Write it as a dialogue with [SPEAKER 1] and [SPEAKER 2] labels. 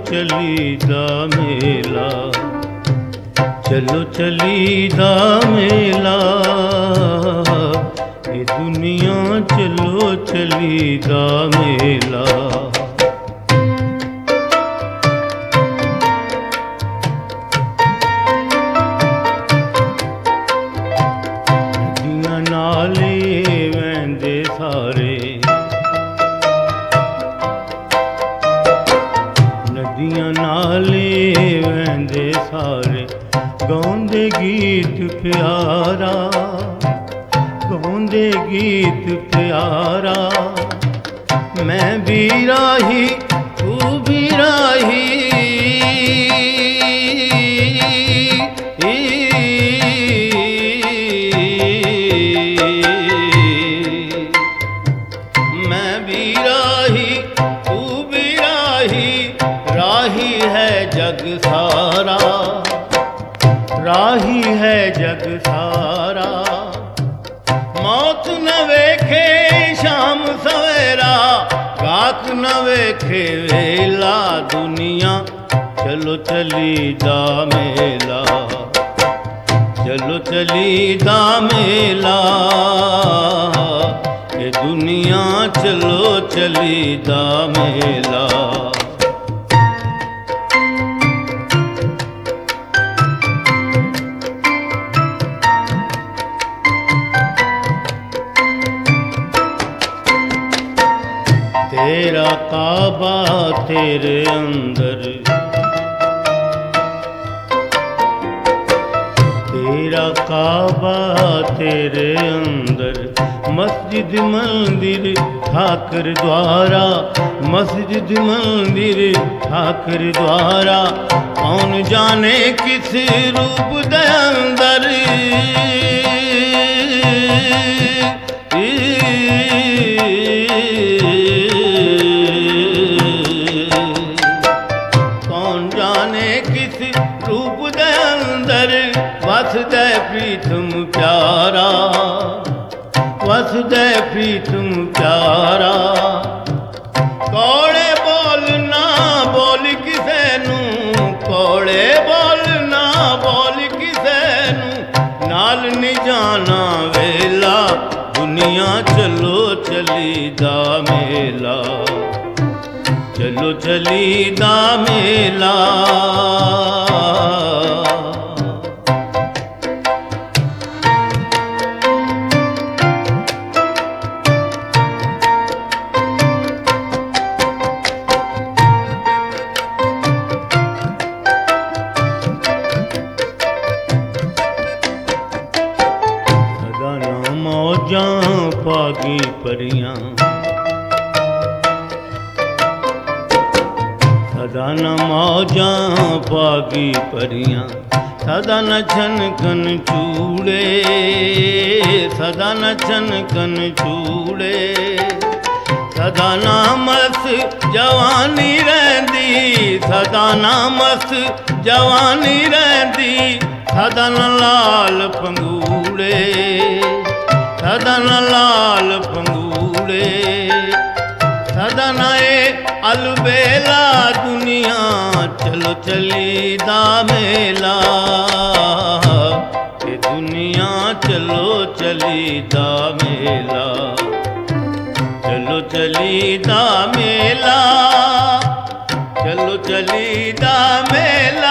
[SPEAKER 1] चली दा मेला, चलो चली दा मेला, ये दुनिया चलो चली दा मेला। नदियां नाले वहंदे सारे, नदियां नाले वहंदे सारे, गाउंदे गीत प्यारा, गाउंदे गीत प्यारा। मैं भी राही तू भी राही, मैं भी राही तू भी राही, राही है जग सारा, राही है जग सारा। मौत न वेखे शाम सवेरा, गाक न वेखे वेला, दुनिया चलो चली दा मेला, चलो चली दा मेला, ये दुनिया चलो चली दा मेला। तेरा काबा तेरे अंदर, तेरा काबा तेरे अंदर, मस्जिद मंदिर ठाकर द्वारा, मस्जिद मंदिर ठाकर द्वारा। कौन जाने किस रूप दे अंदर, कौन जाने किस रूप दे अंदर, वसदे प्रीतम प्यारा, वसदे प्रीतम प्यारा। कौड़े बोल ना बोल किसे नू, कौड़े बोल ना बोल किसे नू, नाल नहीं जाना वेला, दुनिया चलो चली दा मेला, चलो चली दा मेला। सदा ना मौजां पागी परियां, सदा न मौजां पागी परियां, सदा न छनकन चूड़े, सदा न छनकन चूड़े। सदा ना मस्त जवानी रहिंदी, सदा ना मस्त जवानी रहिंदी, सदा न लाल पंगूड़े, सदा न लाल पंगूड़े। सदा न अलबेला, दुनिया चलो चली दा मेला, ये दुनिया चलो चली दा मेला, चलो चली दा मेला, चलो चली दा मेला।